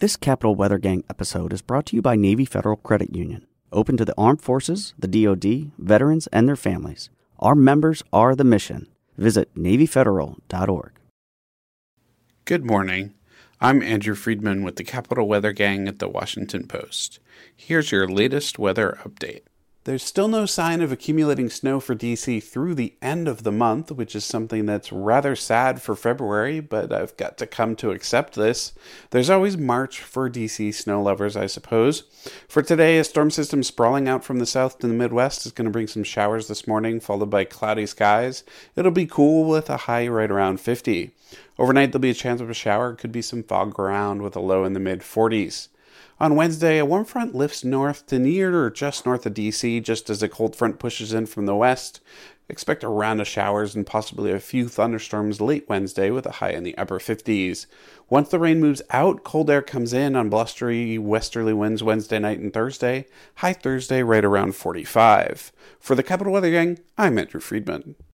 This Capital Weather Gang episode is brought to you by Navy Federal Credit Union, open to the armed forces, the DoD, veterans, and their families. Our members are the mission. Visit NavyFederal.org. Good morning. I'm Andrew Friedman with the Capital Weather Gang at the Washington Post. Here's your latest weather update. There's still no sign of accumulating snow for D.C. through the end of the month, which is something that's rather sad for February, but I've got to come to accept this. There's always March for D.C. snow lovers, I suppose. For today, a storm system sprawling out from the south to the Midwest is going to bring some showers this morning, followed by cloudy skies. It'll be cool with a high right around 50. Overnight, there'll be a chance of a shower. Could be some fog around with a low in the mid-40s. On Wednesday, a warm front lifts north to near or just north of D.C. just as a cold front pushes in from the west. Expect a round of showers and possibly a few thunderstorms late Wednesday with a high in the upper 50s. Once the rain moves out, cold air comes in on blustery westerly winds Wednesday night and Thursday. High Thursday right around 45. For the Capital Weather Gang, I'm Andrew Friedman.